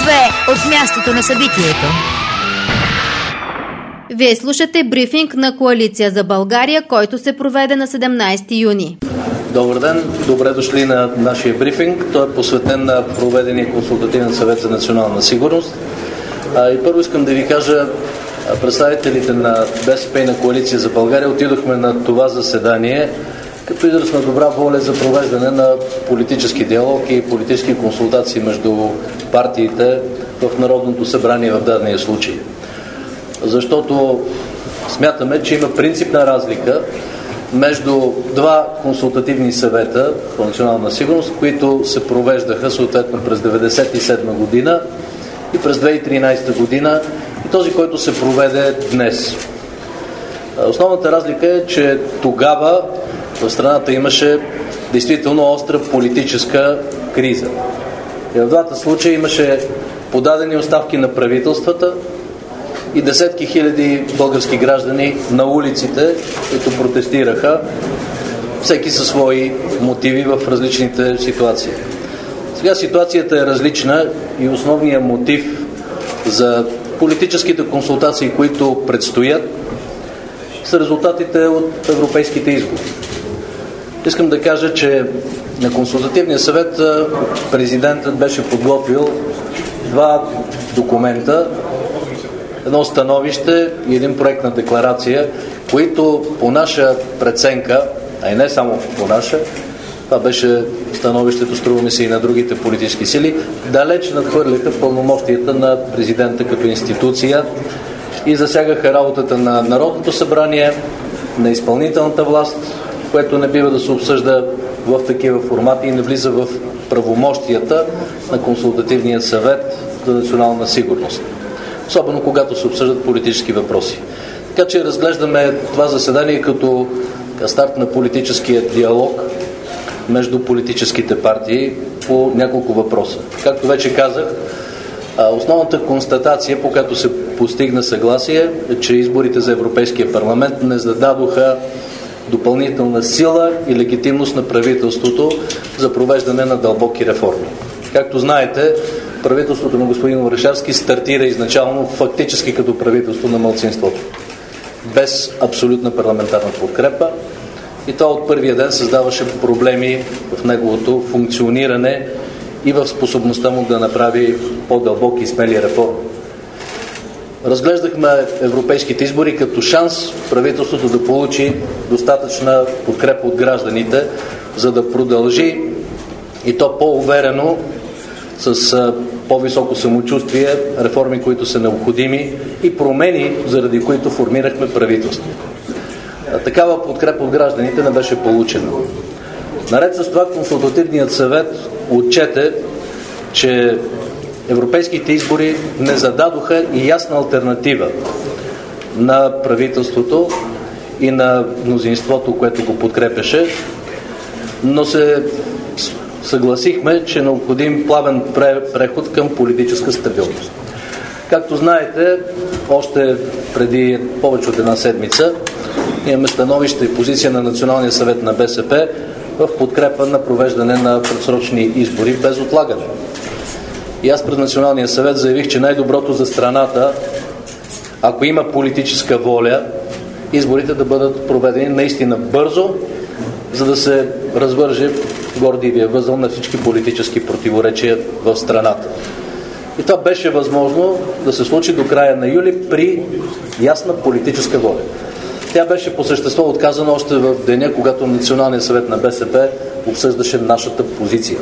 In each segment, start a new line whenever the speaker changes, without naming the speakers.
от мястото на събитието.
Вие слушате брифинг на Коалиция за България, който се проведе на 17 юни.
Добър ден, добре дошли на нашия брифинг. Той е посветен на проведения консултативен съвет за национална сигурност. И първо искам да ви кажа, представителите на БСП и на Коалиция за България отидохме на това заседание като израз на добра воля за провеждане на политически диалог и политически консултации между партиите в Народното събрание в дадения случай. Защото смятаме, че има принципна разлика между два консултативни съвета по национална сигурност, които се провеждаха съответно през 1997 година и през 2013 година и този, който се проведе днес. Основната разлика е, че тогава в страната имаше действително остра политическа криза. И в двата случая имаше подадени оставки на правителствата и десетки хиляди български граждани на улиците, които протестираха, всеки със свои мотиви в различните ситуации. Сега ситуацията е различна и основният мотив за политическите консултации, които предстоят, са резултатите от европейските избори. Искам да кажа, че на консултативния съвет президентът беше подготвил два документа, едно становище и един проект на декларация, които по наша преценка, а и не само по наша, това беше становището, струва ми се, и на другите политически сили, далеч надхвърляха пълномощията на президента като институция и засягаха работата на Народното събрание, на изпълнителната власт, което не бива да се обсъжда в такива формати и не влиза в правомощията на консултативния съвет за национална сигурност. Особено когато се обсъждат политически въпроси. Така че разглеждаме това заседание като старт на политическия диалог между политическите партии по няколко въпроса. Както вече казах, основната констатация, по която се постигна съгласие, е, че изборите за Европейския парламент не зададоха допълнителна сила и легитимност на правителството за провеждане на дълбоки реформи. Както знаете, правителството на господин Орешарски стартира изначално фактически като правителство на малцинството, без абсолютна парламентарна подкрепа, и това от първия ден създаваше проблеми в неговото функциониране и в способността му да направи по-дълбоки и смели реформи. Разглеждахме европейските избори като шанс правителството да получи достатъчна подкрепа от гражданите, за да продължи и то по-уверено, с по-високо самочувствие, реформи, които са необходими и промени, заради които формирахме правителство. Такава подкрепа от гражданите не беше получена. Наред с това консултативният съвет отчете, че европейските избори не зададоха и ясна алтернатива на правителството и на мнозинството, което го подкрепяше, но се съгласихме, че е необходим плавен преход към политическа стабилност. Както знаете, още преди повече от една седмица имаме становище и позиция на Националния съвет на БСП в подкрепа на провеждане на предсрочни избори без отлагане. И аз пред Националния съвет заявих, че най-доброто за страната, ако има политическа воля, изборите да бъдат проведени наистина бързо, за да се развърже гордиевия възел на всички политически противоречия в страната. И това беше възможно да се случи до края на юли при ясна политическа воля. Тя беше по същество отказана още в деня, когато Националният съвет на БСП обсъждаше нашата позиция.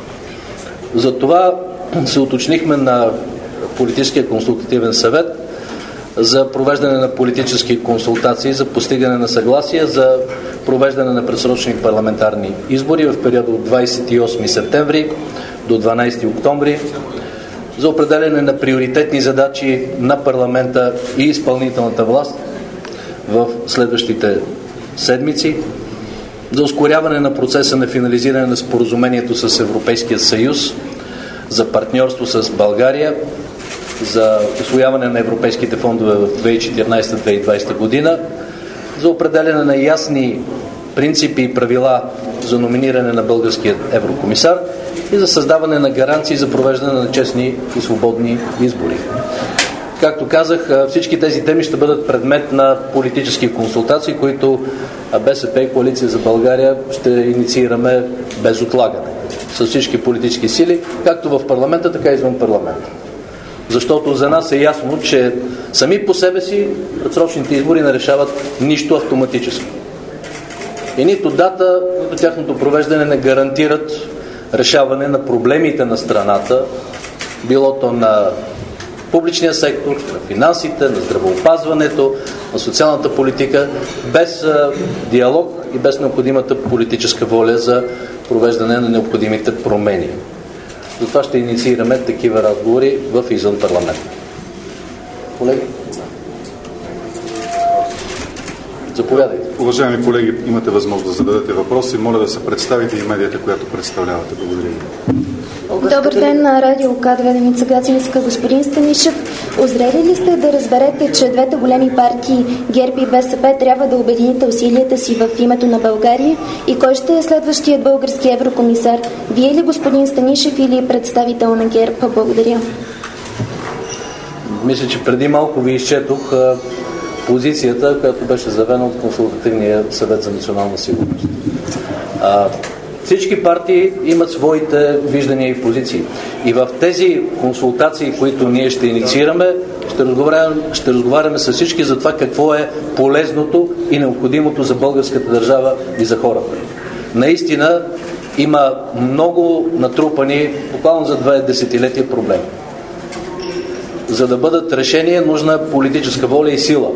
Затова се уточнихме на политическия консултативен съвет за провеждане на политически консултации, за постигане на съгласие за провеждане на предсрочни парламентарни избори в периода от 28 септември до 12 октомври, за определяне на приоритетни задачи на парламента и изпълнителната власт в следващите седмици, за ускоряване на процеса на финализиране на споразумението с Европейския съюз, за партньорство с България, за усвояване на европейските фондове в 2014-2020 година, за определяне на ясни принципи и правила за номиниране на българския еврокомисар и за създаване на гаранции за провеждане на честни и свободни избори. Както казах, всички тези теми ще бъдат предмет на политически консултации, които БСП и Коалиция за България ще инициираме без отлагане с всички политически сили, както в парламента, така и извън парламента. Защото за нас е ясно, че сами по себе си предсрочните избори не решават нищо автоматически. И нито дата, нито тяхното провеждане не гарантират решаване на проблемите на страната, било то на публичния сектор, на финансите, на здравеопазването, на социалната политика, без диалог и без необходимата политическа воля за провеждане на необходимите промени. Затова ще инициираме такива разговори в извън парламент. Колеги? Заповядайте.
Уважаеми колеги, имате възможност да зададете въпроси. Моля да се представите и медията, която представлявате. Благодаря ви.
Добър ден на радио К2, Деница Гацинска. Господин Станишев, озрели ли сте да разберете, че двете големи партии ГЕРБ и БСП трябва да обедините усилията си в името на България? И кой ще е следващият български еврокомисар? Вие ли, господин Станишев, или представител на ГЕРБ? Благодаря.
Мисля, че преди малко ви изчетох позицията, която беше заявена от Консултативния съвет за национална сигурност. Всички партии имат своите виждания и позиции. И в тези консултации, които ние ще инициираме, ще разговаряме с всички за това какво е полезното и необходимото за българската държава и за хората. Наистина има много натрупани, буквално за 2 десетилетия проблеми. За да бъдат решени е нужна политическа воля и сила,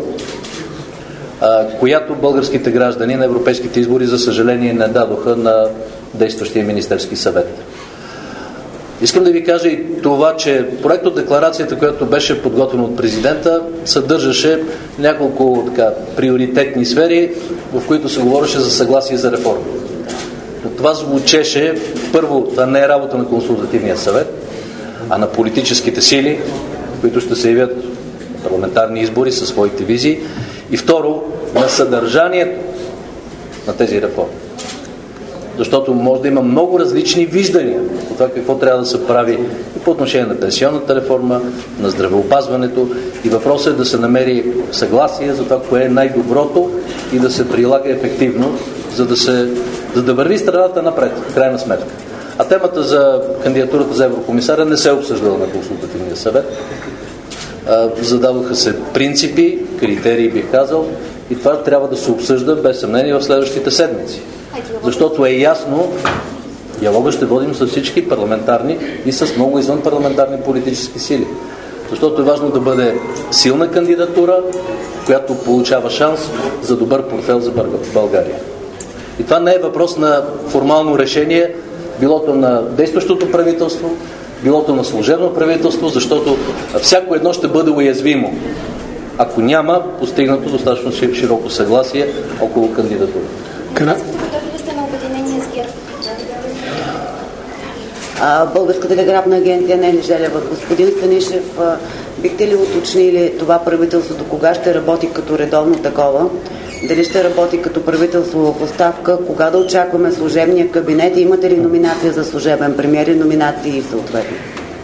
която българските граждани на европейските избори, за съжаление, не дадоха на действащия Министерски съвет. Искам да ви кажа и това, че проектодекларацията, която беше подготвена от президента, съдържаше няколко приоритетни сфери, в които се говореше за съгласие за реформи. Това звучеше, първо, да не е работа на Консултативния съвет, а на политическите сили, които ще се явят парламентарни избори със своите визии, и второ, на съдържанието на тези реформи. Защото може да има много различни виждания по това какво трябва да се прави и по отношение на пенсионната реформа, на здравеопазването, и въпросът е да се намери съгласие за това, кое е най-доброто и да се прилага ефективно, за да върви страната напред, в крайна сметка. А темата за кандидатурата за еврокомисаря не се е обсъждала на Консултативния съвет. Зададоха се принципи, критерии, бих казал, и това трябва да се обсъжда без съмнение в следващите седмици. Защото е ясно, диалога ще водим с всички парламентарни и с много извън парламентарни политически сили. Защото е важно да бъде силна кандидатура, която получава шанс за добър портфел за България. И това не е въпрос на формално решение, билото на действащото правителство, билото на служебно правителство, защото всяко едно ще бъде уязвимо, ако няма постигнато достатъчно широко съгласие около кандидатура.
Българска телеграфна агенция Нели Желева. Господин Станишев, бихте ли уточнили това правителство до кога ще работи като редовно такова? Дали ще работи като правителство в оставка? Кога да очакваме служебния кабинет? Имате ли номинация за служебен премиер и номинации съответно?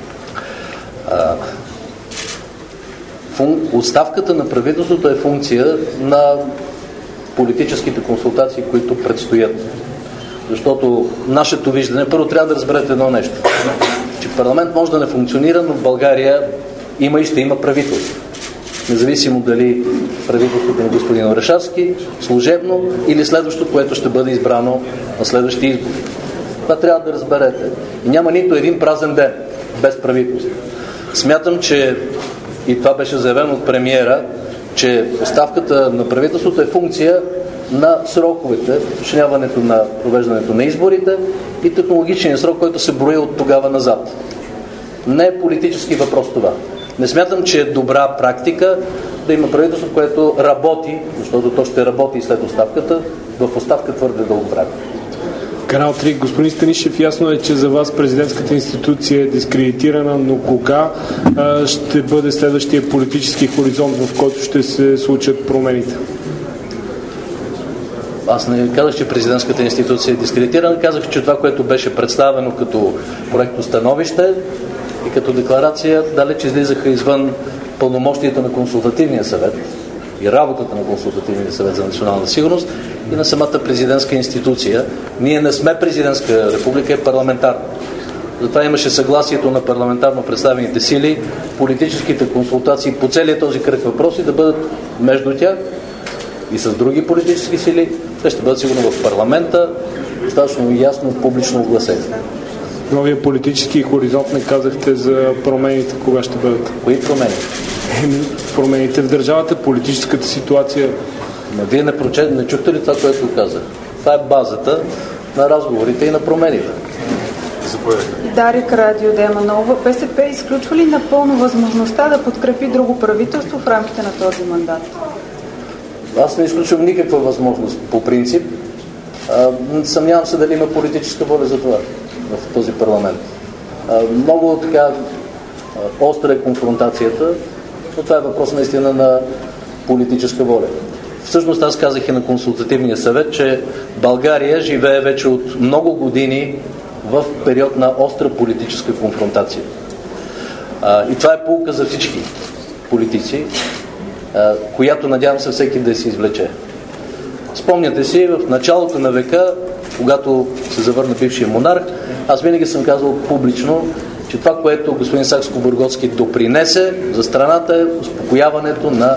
Оставката на правителството е функция на политическите консултации, които предстоят. Защото нашето виждане, първо трябва да разберете едно нещо, че парламент може да не функционира, но в България има и ще има правителство. Независимо дали правителството на господин Орешарски, служебно или следващо, което ще бъде избрано на следващия избор. Това трябва да разберете. И няма нито един празен ден без правителство. Смятам, че и това беше заявено от премиера, че оставката на правителството е функция на сроковете, уточняването на провеждането на изборите и технологичния срок, който се брои от тогава назад. Не е политически въпрос това. Не смятам, че е добра практика да има правителство, което работи, защото то ще работи след оставката, в оставка твърде дълго време.
Канал 3. Господин Станишев, ясно е, че за вас президентската институция е дискредитирана, но кога ще бъде следващия политически хоризонт, в който ще се случат промените?
Аз не казах, че президентската институция е дискредитирана, казах, че това, което беше представено като проектостановище и като декларация, далеч излизаха извън пълномощията на Консултативния съвет и работата на Консултативния съвет за национална сигурност и на самата президентска институция. Ние не сме президентска република, е парламентарна. Затова имаше съгласието на парламентарно представените сили, политическите консултации по целия този кръг въпроси да бъдат между тях и с други политически сили. Те ще бъдат сигурно в парламента, достатъчно ясно, публично огласени.
Новия политически хоризонт не казахте за промените, кога ще бъдат?
Кои промени?
Промените в държавата, политическата ситуация.
Но вие не чухте ли това, което казах? Това е базата на разговорите и на промените.
Дарик Радио Деманова. БСП изключва ли напълно възможността да подкрепи друго правителство в рамките на този мандат?
Аз не изключвам никаква възможност по принцип. Съмнявам се дали има политическа воля за това в този парламент. Много така остра е конфронтацията, но това е въпрос наистина на политическа воля. Всъщност аз казах и на Консултативния съвет, че България живее вече от много години в период на остра политическа конфронтация. И това е поука за всички политици, която надявам се всеки да си извлече. Спомняте си, в началото на века, когато се завърна бившия монарх, аз винаги съм казал публично, че това, което господин Сакскобургготски допринесе за страната е успокояването на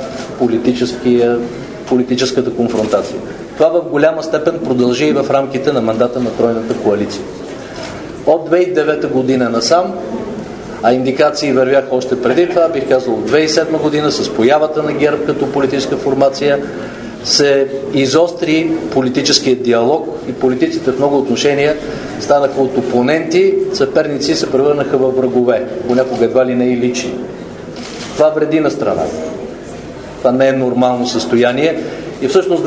политическата конфронтация. Това в голяма степен продължи и в рамките на мандата на тройната коалиция. От 2009 година насам, а индикации вървяха още преди това, бих казал от 2007 година с появата на ГЕРБ като политическа формация, се изостри политическият диалог и политиците в много отношения станаха от опоненти, съперници се превърнаха във врагове, понякога едва ли не и лични. Това вреди на страната. Това не е нормално състояние. И всъщност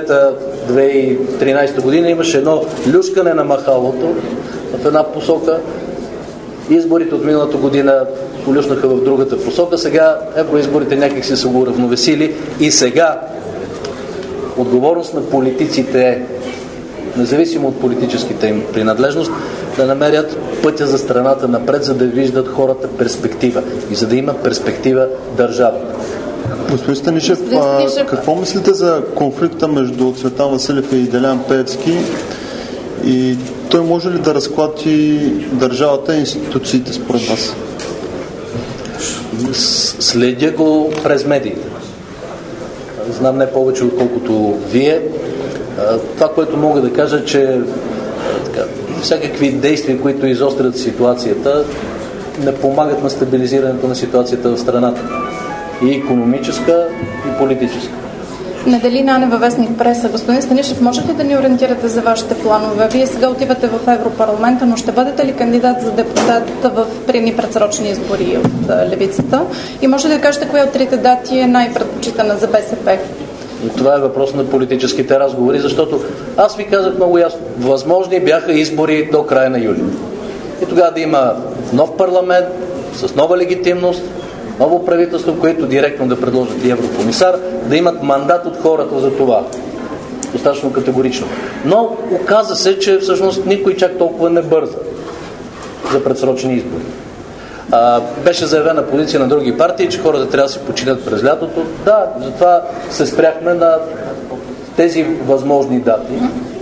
2009-2013 година имаше едно люшкане на махалото в една посока. Изборите от миналата година полюшнаха в другата посока. Сега евроизборите някак си са го уравновесили и сега отговорност на политиците е, независимо от политическите им принадлежност, да намерят пътя за страната напред, за да виждат хората перспектива и за да има перспектива държава.
Господин Станишев, какво мислите за конфликта между Цветан Василев и Делян Пеевски и той може ли да разклати държавата и институциите според вас?
Следя го през медиите. Знам не повече отколкото вие. Това, което мога да кажа, че всякакви действия, които изострят ситуацията, не помагат на стабилизирането на ситуацията в страната. И икономическа, и политическа.
Неделина Анева, вестник Преса. Господин Станишев, можете ли да ни ориентирате за вашите планове? Вие сега отивате в Европарламента, но ще бъдете ли кандидат за депутат в приемни предсрочни избори от левицата? И може ли да кажете коя от трите дати е най-предпочитана за БСП?
Това е въпрос на политическите разговори, защото аз ви казах много ясно. Възможни бяха избори до края на юли. И тогава да има нов парламент с нова легитимност, ново правителство, което директно да предложат и еврокомисар, да имат мандат от хората за това. Достатъчно категорично. Но оказа се, че всъщност никой чак толкова не бърза за предсрочни избори. Беше заявена позиция на други партии, че хората трябва да се починят през лятото. Да, затова се спряхме на тези възможни дати.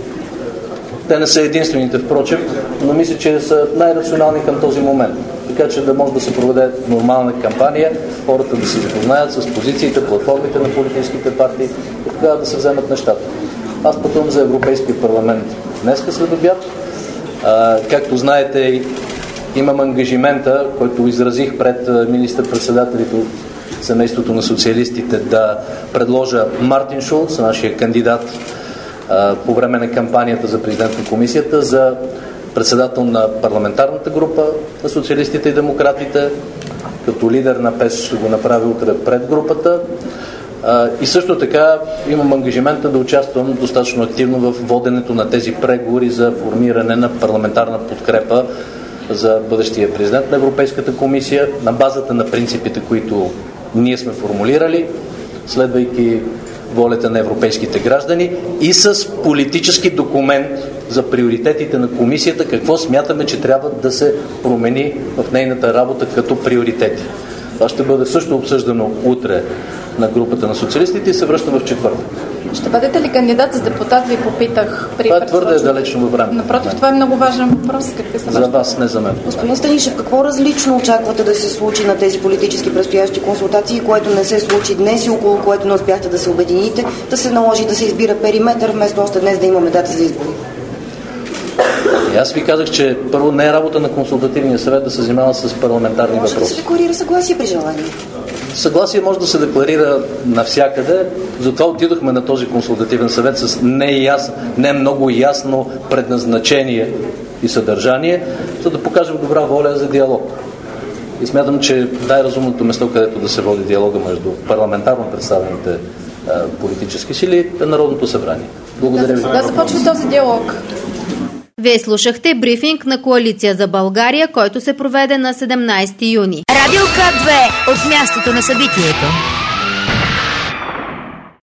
Те не са единствените, впрочем, но мисля, че са най-рационални към този момент. Така че да може да се проведе нормална кампания, хората да се запознаят с позициите, платформите на политическите партии и тогава да се вземат нещата. Аз пътувам за Европейския парламент днеска след обяд. Както знаете, имам ангажимента, който изразих пред министър-председателите от семейството на социалистите, да предложа Мартин Шулц, нашия кандидат по време на кампанията за президент на комисията, за председател на парламентарната група на социалистите и демократите. Като лидер на ПЕС ще го направя утре пред групата. И също така имам ангажимента да участвам достатъчно активно в воденето на тези преговори за формиране на парламентарна подкрепа за бъдещия президент на Европейската комисия на базата на принципите, които ние сме формулирали, следвайки волята на европейските граждани и с политически документ за приоритетите на комисията, какво смятаме, че трябва да се промени в нейната работа като приоритети. Това ще бъде също обсъждано утре на групата на социалистите и се връща в четвъртък.
Ще бъдете ли кандидат за депутат, ви попитах при
това е твърде далечно във време.
Напротив, това е много важен въпрос. Какви са
за вас, не за мен.
Господин Станишев, какво различно очаквате да се случи на тези политически предстоящи консултации, което не се случи днес и около което не успяхте да се обедините, да се наложи да се избира периметър, вместо още днес да имаме дата за избори?
И аз ви казах, че първо не е работа на консултативния съвет да се занимава с парламентарни въпроси.
Може да се декларира съгласие при желание.
Съгласие може да се декларира навсякъде, затова отидохме на този консултативен съвет с не много ясно предназначение и съдържание, за да покажем добра воля за диалог. И смятам, че най-разумното место, където да се води диалога между парламентарно представените политически сили е Народното събрание. Благодаря ви.
Да започва този диалог.
Вие слушахте брифинг на Коалиция за България, който се проведе на 17 юни.
Радио К2 от мястото на събитието.